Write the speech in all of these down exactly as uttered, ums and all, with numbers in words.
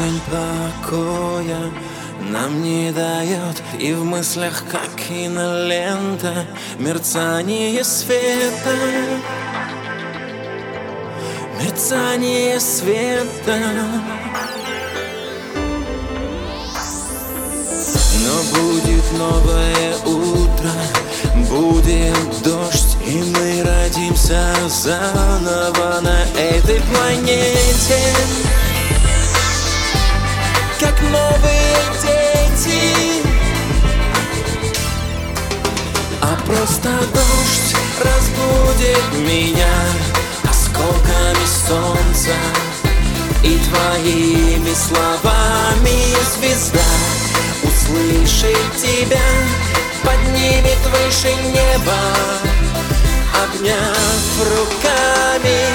Тень покоя нам не дает, и в мыслях, как кинолента, мерцание света, мерцание света. Но будет новое утро, будет дождь, и мы родимся заново на этой планете, как новые дети. А просто дождь разбудит меня осколками солнца и твоими словами. Звезда услышит тебя, поднимет выше неба, обняв руками.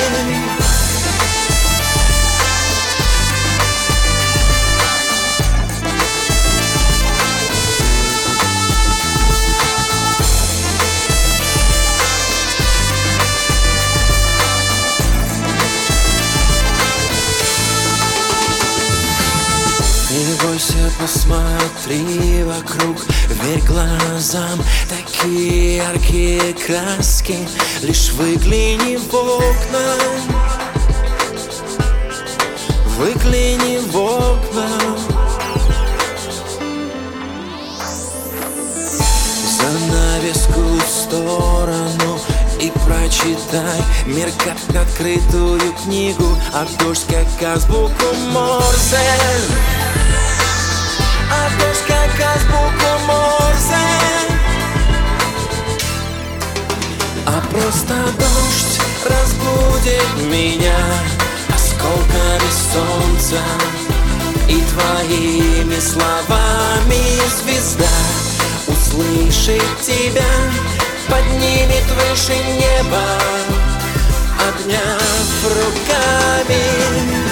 Не бойся, посмотри вокруг, верь глазам, такие яркие краски. Лишь выгляни в окна, выгляни в окна. Занавеску в сторону и прочитай мир как открытую книгу, а дождь как азбуку Морзе, а дождь как азбуку Морзе. А просто дождь разбудит меня осколками солнца и твоими словами. Звезда услышит тебя, поднимет выше неба, обняв руками.